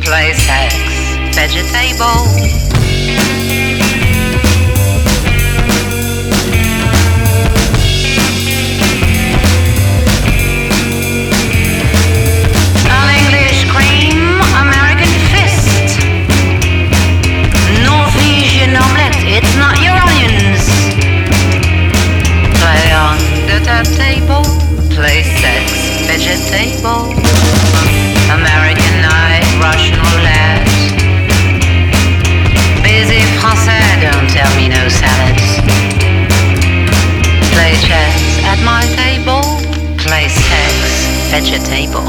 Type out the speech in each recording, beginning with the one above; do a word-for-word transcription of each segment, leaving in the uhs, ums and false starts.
play sex, vegetable. An English cream, American fist. Norwegian omelette, it's not your onions. Play on the turntable, play sex, vegetable. American night, Russian roulette. Busy français, don't tell me no salads. Play chess at my table, play sex, vegetable.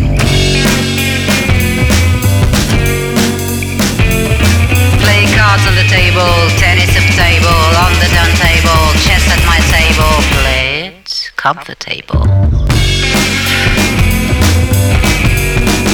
Play cards on the table, tennis at table, on the turntable, chess at my table, play it comfortable.